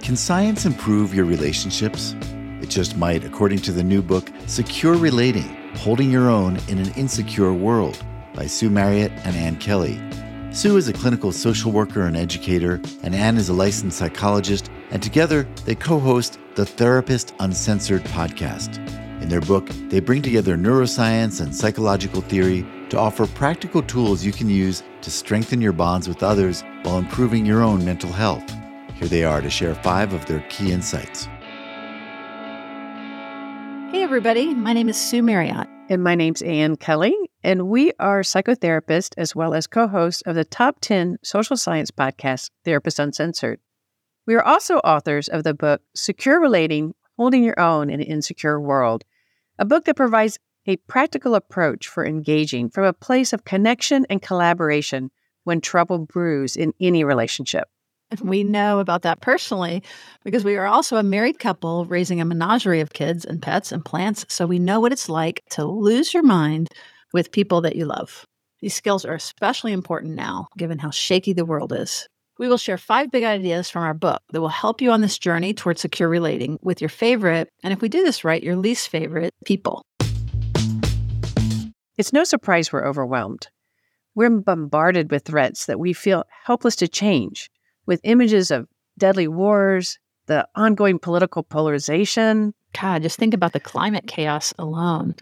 Can science improve your relationships? It just might, according to the new book, Secure Relating, Holding Your Own in an Insecure World by Sue Marriott and Ann Kelly. Sue is a clinical social worker and educator, and Ann is a licensed psychologist, and together they co-host the Therapist Uncensored podcast. In their book, they bring together neuroscience and psychological theory to offer practical tools you can use to strengthen your bonds with others while improving your own mental health. Here they are to share 5 of their key insights. Hey, everybody. My name is Sue Marriott. And my name's Ann Kelly, and we are psychotherapists as well as co-hosts of the top 10 social science podcast, Therapist Uncensored. We are also authors of the book, Secure Relating, Holding Your Own in an Insecure World, a book that provides a practical approach for engaging from a place of connection and collaboration when trouble brews in any relationship. And we know about that personally because we are also a married couple raising a menagerie of kids and pets and plants, so we know what it's like to lose your mind with people that you love. These skills are especially important now, given how shaky the world is. We will share 5 big ideas from our book that will help you on this journey towards secure relating with your favorite, and if we do this right, your least favorite people. It's no surprise we're overwhelmed. We're bombarded with threats that we feel helpless to change, with images of deadly wars, the ongoing political polarization. God, just think about the climate chaos alone.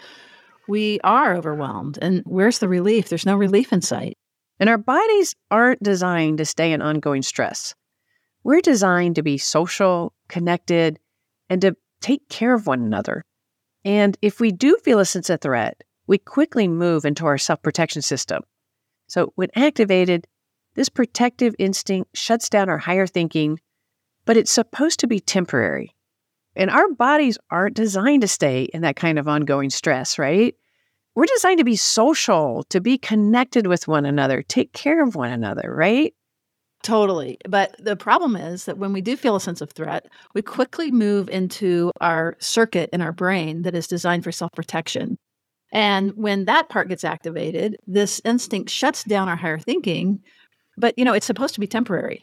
We are overwhelmed, and where's the relief? There's no relief in sight. And our bodies aren't designed to stay in ongoing stress. We're designed to be social, connected, and to take care of one another. And if we do feel a sense of threat, we quickly move into our self-protection system. So when activated, this protective instinct shuts down our higher thinking, but it's supposed to be temporary. And our bodies aren't designed to stay in that kind of ongoing stress, right? We're designed to be social, to be connected with one another, take care of one another, right? Totally. But the problem is that when we do feel a sense of threat, we quickly move into our circuit in our brain that is designed for self-protection. And when that part gets activated, this instinct shuts down our higher thinking. But, it's supposed to be temporary.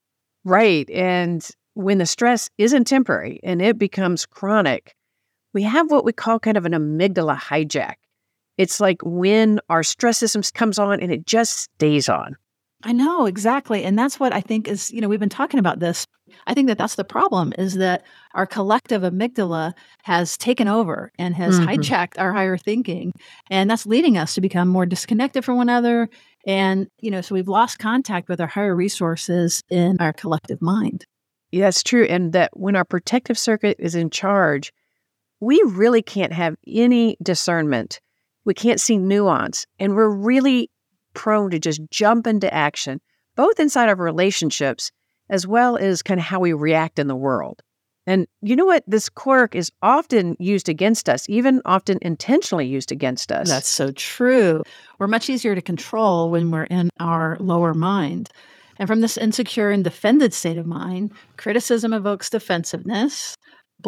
Right. And when the stress isn't temporary and it becomes chronic, we have what we call kind of an amygdala hijack. It's like when our stress system comes on and it just stays on. I know, exactly. And that's what I think is, we've been talking about this. I think that that's the problem, is that our collective amygdala has taken over and has hijacked our higher thinking. And that's leading us to become more disconnected from one another. And, so we've lost contact with our higher resources in our collective mind. Yeah, that's true. And that when our protective circuit is in charge, we really can't have any discernment. We can't see nuance. And we're really prone to just jump into action, both inside of relationships as well as kind of how we react in the world. And you know what? This quirk is often used against us, even often intentionally used against us. That's so true. We're much easier to control when we're in our lower mind. And from this insecure and defended state of mind, criticism evokes defensiveness,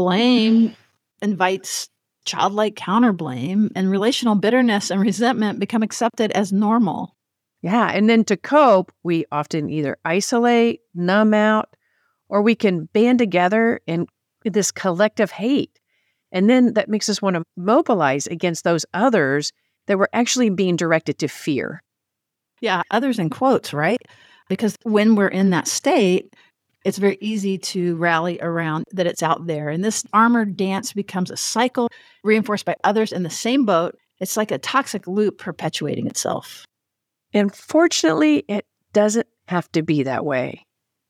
blame invites childlike counterblame, and relational bitterness and resentment become accepted as normal. Yeah, and then to cope, we often either isolate, numb out, or we can band together in this collective hate. And then that makes us want to mobilize against those others that we're actually being directed to fear. Yeah, others in quotes, right? Because when we're in that state, it's very easy to rally around that it's out there. And this armored dance becomes a cycle reinforced by others in the same boat. It's like a toxic loop perpetuating itself. And fortunately, it doesn't have to be that way.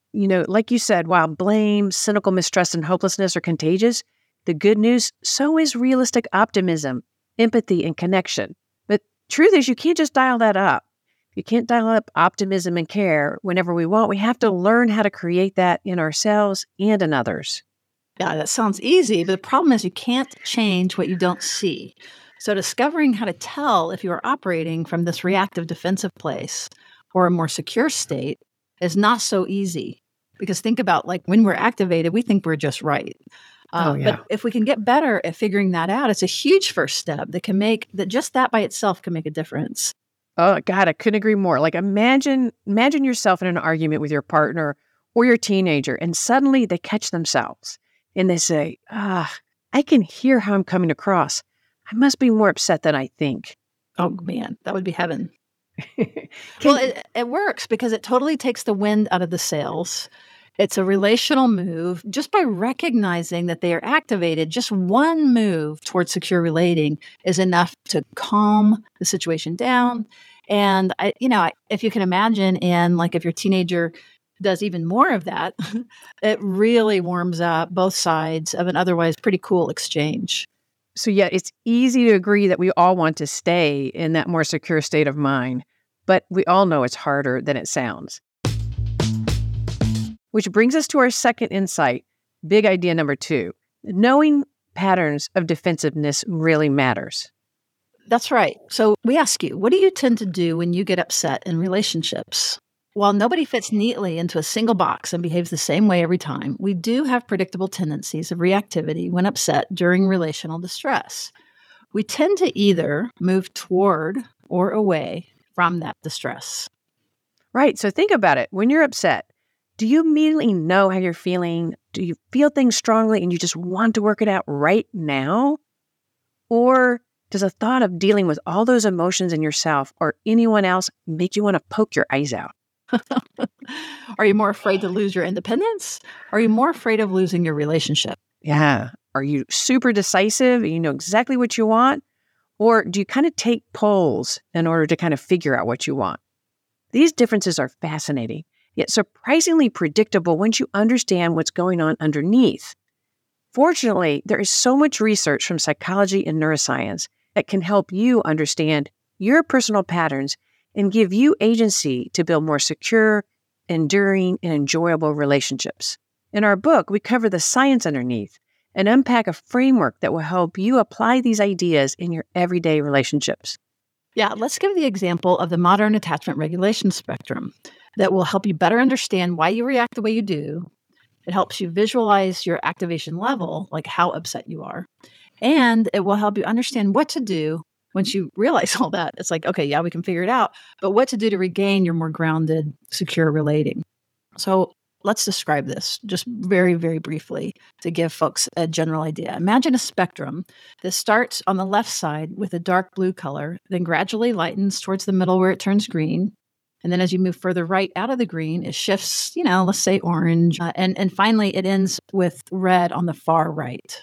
Like you said, while blame, cynical mistrust, and hopelessness are contagious, the good news, so is realistic optimism, empathy, and connection. But truth is, you can't just dial that up. You can't dial up optimism and care whenever we want. We have to learn how to create that in ourselves and in others. Yeah, that sounds easy, but the problem is you can't change what you don't see. So discovering how to tell if you are operating from this reactive defensive place or a more secure state is not so easy. Because think about, when we're activated, we think we're just right. But if we can get better at figuring that out, it's a huge first step that just that by itself can make a difference. Oh, God, I couldn't agree more. Imagine yourself in an argument with your partner or your teenager, and suddenly they catch themselves and they say, I can hear how I'm coming across. I must be more upset than I think. Oh, man, that would be heaven. Well, it works because it totally takes the wind out of the sails. It's a relational move. Just by recognizing that they are activated, just one move towards secure relating is enough to calm the situation down. And, if you can imagine, and like if your teenager does even more of that, it really warms up both sides of an otherwise pretty cool exchange. So yeah, it's easy to agree that we all want to stay in that more secure state of mind, but we all know it's harder than it sounds. Which brings us to our second insight, big idea number 2. Knowing patterns of defensiveness really matters. That's right. So we ask you, what do you tend to do when you get upset in relationships? While nobody fits neatly into a single box and behaves the same way every time, we do have predictable tendencies of reactivity when upset during relational distress. We tend to either move toward or away from that distress. Right. So think about it. When you're upset, do you immediately know how you're feeling? Do you feel things strongly and you just want to work it out right now? Or does a thought of dealing with all those emotions in yourself or anyone else make you want to poke your eyes out? Are you more afraid to lose your independence? Or are you more afraid of losing your relationship? Yeah. Are you super decisive and you know exactly what you want? Or do you kind of take polls in order to kind of figure out what you want? These differences are fascinating, yet surprisingly predictable once you understand what's going on underneath. Fortunately, there is so much research from psychology and neuroscience that can help you understand your personal patterns and give you agency to build more secure, enduring, and enjoyable relationships. In our book, we cover the science underneath and unpack a framework that will help you apply these ideas in your everyday relationships. Yeah, let's give the example of the modern attachment regulation spectrum that will help you better understand why you react the way you do. It helps you visualize your activation level, like how upset you are, and it will help you understand what to do once you realize all that. It's like, okay, yeah, we can figure it out, but what to do to regain your more grounded, secure relating. So let's describe this just very, very briefly to give folks a general idea. Imagine a spectrum that starts on the left side with a dark blue color, then gradually lightens towards the middle where it turns green. And then as you move further right out of the green, it shifts, let's say orange. And finally, it ends with red on the far right.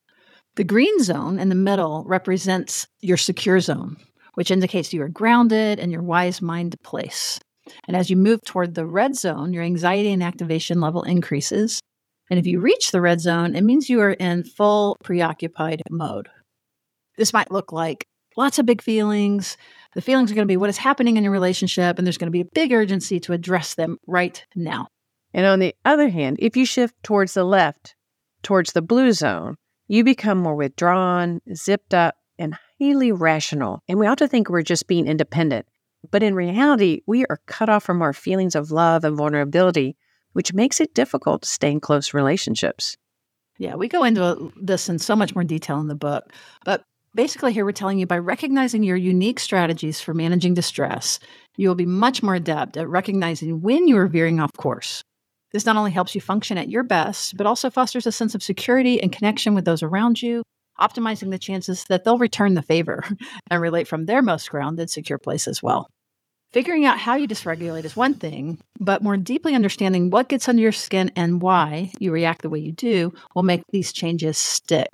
The green zone in the middle represents your secure zone, which indicates you are grounded in your wise mind place. And as you move toward the red zone, your anxiety and activation level increases. And if you reach the red zone, it means you are in full preoccupied mode. This might look like lots of big feelings. The feelings are going to be what is happening in your relationship, and there's going to be a big urgency to address them right now. And on the other hand, if you shift towards the left, towards the blue zone, you become more withdrawn, zipped up, and highly rational. And we often think we're just being independent. But in reality, we are cut off from our feelings of love and vulnerability, which makes it difficult to stay in close relationships. Yeah, we go into this in so much more detail in the book. But basically here we're telling you by recognizing your unique strategies for managing distress, you will be much more adept at recognizing when you are veering off course. This not only helps you function at your best, but also fosters a sense of security and connection with those around you, optimizing the chances that they'll return the favor and relate from their most grounded, secure place as well. Figuring out how you dysregulate is one thing, but more deeply understanding what gets under your skin and why you react the way you do will make these changes stick.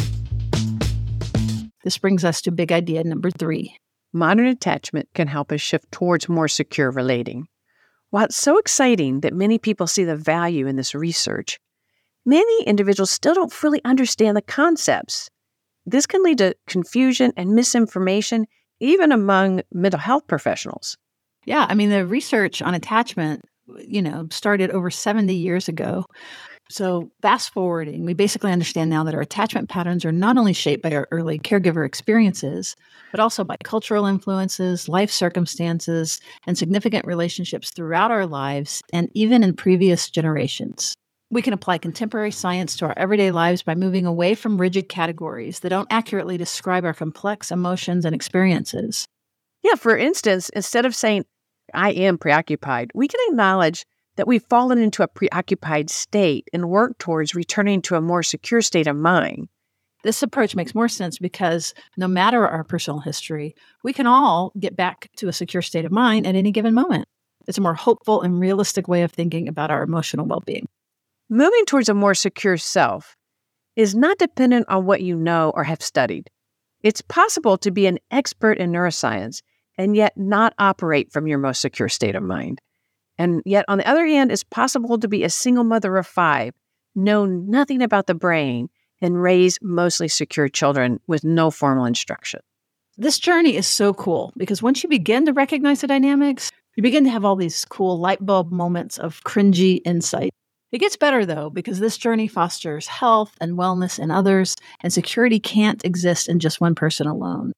This brings us to big idea number 3. Modern attachment can help us shift towards more secure relating. While it's so exciting that many people see the value in this research, many individuals still don't fully understand the concepts. This can lead to confusion and misinformation, even among mental health professionals. Yeah, I mean, the research on attachment, started over 70 years ago. So fast forwarding, we basically understand now that our attachment patterns are not only shaped by our early caregiver experiences, but also by cultural influences, life circumstances, and significant relationships throughout our lives and even in previous generations. We can apply contemporary science to our everyday lives by moving away from rigid categories that don't accurately describe our complex emotions and experiences. Yeah, for instance, instead of saying, I am preoccupied, we can acknowledge that we've fallen into a preoccupied state and work towards returning to a more secure state of mind. This approach makes more sense because no matter our personal history, we can all get back to a secure state of mind at any given moment. It's a more hopeful and realistic way of thinking about our emotional well-being. Moving towards a more secure self is not dependent on what you know or have studied. It's possible to be an expert in neuroscience and yet not operate from your most secure state of mind. And yet, on the other hand, it's possible to be a single mother of 5, know nothing about the brain, and raise mostly secure children with no formal instruction. This journey is so cool because once you begin to recognize the dynamics, you begin to have all these cool light bulb moments of cringy insight. It gets better, though, because this journey fosters health and wellness in others, and security can't exist in just one person alone.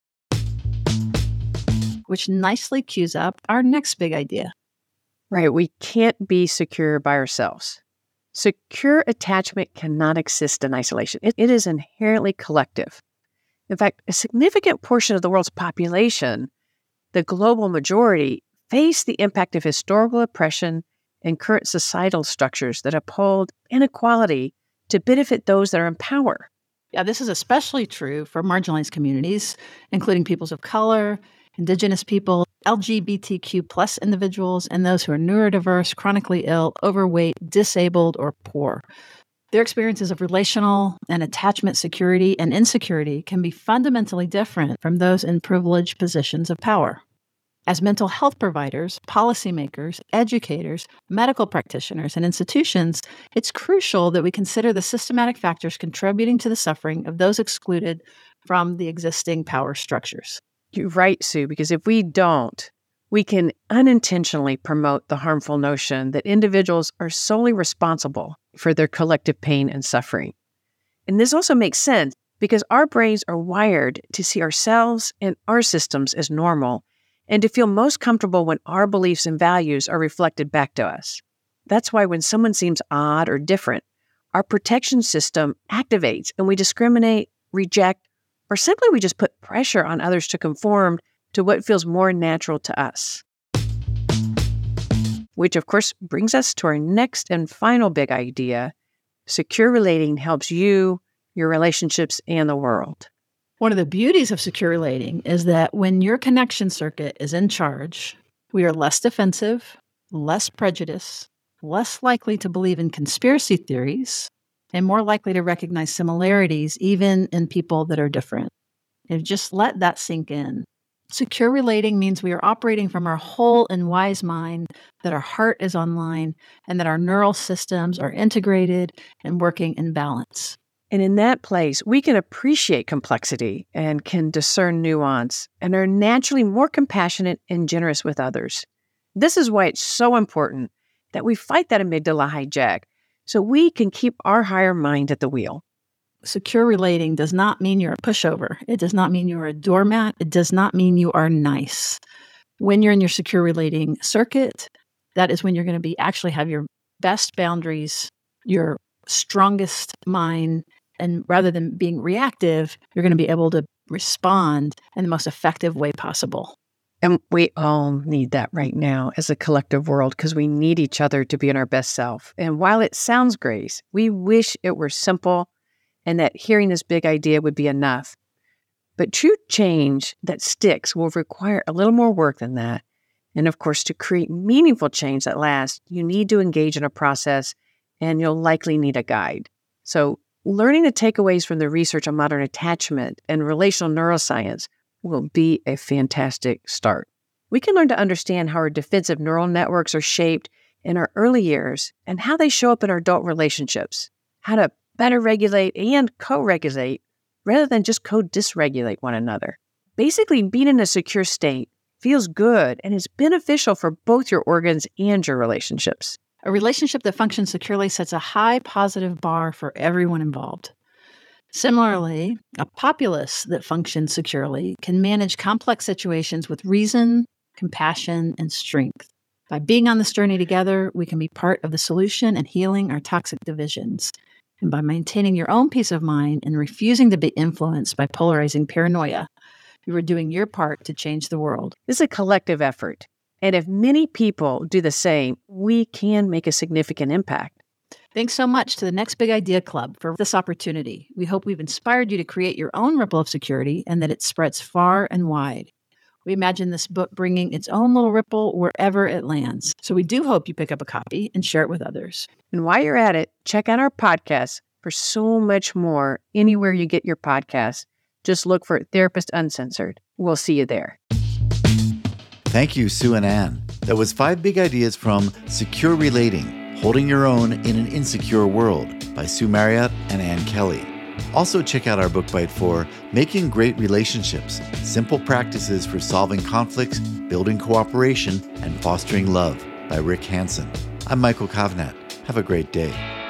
Which nicely cues up our next big idea. Right, we can't be secure by ourselves. Secure attachment cannot exist in isolation. It is inherently collective. In fact, a significant portion of the world's population, the global majority, face the impact of historical oppression and current societal structures that uphold inequality to benefit those that are in power. Yeah, this is especially true for marginalized communities, including peoples of color, Indigenous people, LGBTQ plus individuals, and those who are neurodiverse, chronically ill, overweight, disabled, or poor. Their experiences of relational and attachment security and insecurity can be fundamentally different from those in privileged positions of power. As mental health providers, policymakers, educators, medical practitioners, and institutions, it's crucial that we consider the systematic factors contributing to the suffering of those excluded from the existing power structures. You're right, Sue, because if we don't, we can unintentionally promote the harmful notion that individuals are solely responsible for their collective pain and suffering. And this also makes sense because our brains are wired to see ourselves and our systems as normal and to feel most comfortable when our beliefs and values are reflected back to us. That's why when someone seems odd or different, our protection system activates and we discriminate, reject, or simply we just put pressure on others to conform to what feels more natural to us. Which, of course, brings us to our next and final big idea. Secure relating helps you, your relationships, and the world. One of the beauties of secure relating is that when your connection circuit is in charge, we are less defensive, less prejudiced, less likely to believe in conspiracy theories, and more likely to recognize similarities even in people that are different. And just let that sink in. Secure relating means we are operating from our whole and wise mind, that our heart is online, and that our neural systems are integrated and working in balance. And in that place, we can appreciate complexity and can discern nuance and are naturally more compassionate and generous with others. This is why it's so important that we fight that amygdala hijack so we can keep our higher mind at the wheel. Secure relating does not mean you're a pushover. It does not mean you're a doormat. It does not mean you are nice. When you're in your secure relating circuit, that is when you're going to actually have your best boundaries, your strongest mind, and rather than being reactive, you're going to be able to respond in the most effective way possible. And we all need that right now as a collective world because we need each other to be in our best self. And while it sounds great, we wish it were simple and that hearing this big idea would be enough. But true change that sticks will require a little more work than that. And of course, to create meaningful change that lasts, you need to engage in a process and you'll likely need a guide. So learning the takeaways from the research on modern attachment and relational neuroscience will be a fantastic start. We can learn to understand how our defensive neural networks are shaped in our early years and how they show up in our adult relationships, how to better regulate and co-regulate rather than just co-dysregulate one another. Basically, being in a secure state feels good and is beneficial for both your organs and your relationships. A relationship that functions securely sets a high positive bar for everyone involved. Similarly, a populace that functions securely can manage complex situations with reason, compassion, and strength. By being on this journey together, we can be part of the solution and healing our toxic divisions. And by maintaining your own peace of mind and refusing to be influenced by polarizing paranoia, you are doing your part to change the world. This is a collective effort. And if many people do the same, we can make a significant impact. Thanks so much to the Next Big Idea Club for this opportunity. We hope we've inspired you to create your own ripple of security and that it spreads far and wide. We imagine this book bringing its own little ripple wherever it lands. So we do hope you pick up a copy and share it with others. And while you're at it, check out our podcast for so much more anywhere you get your podcasts. Just look for Therapist Uncensored. We'll see you there. Thank you, Sue and Ann. That was 5 big ideas from Secure Relating, Holding Your Own in an Insecure World by Sue Marriott and Ann Kelly. Also check out our book bite for Making Great Relationships, Simple Practices for Solving Conflicts, Building Cooperation, and Fostering Love by Rick Hansen. I'm Michael Kovnat. Have a great day.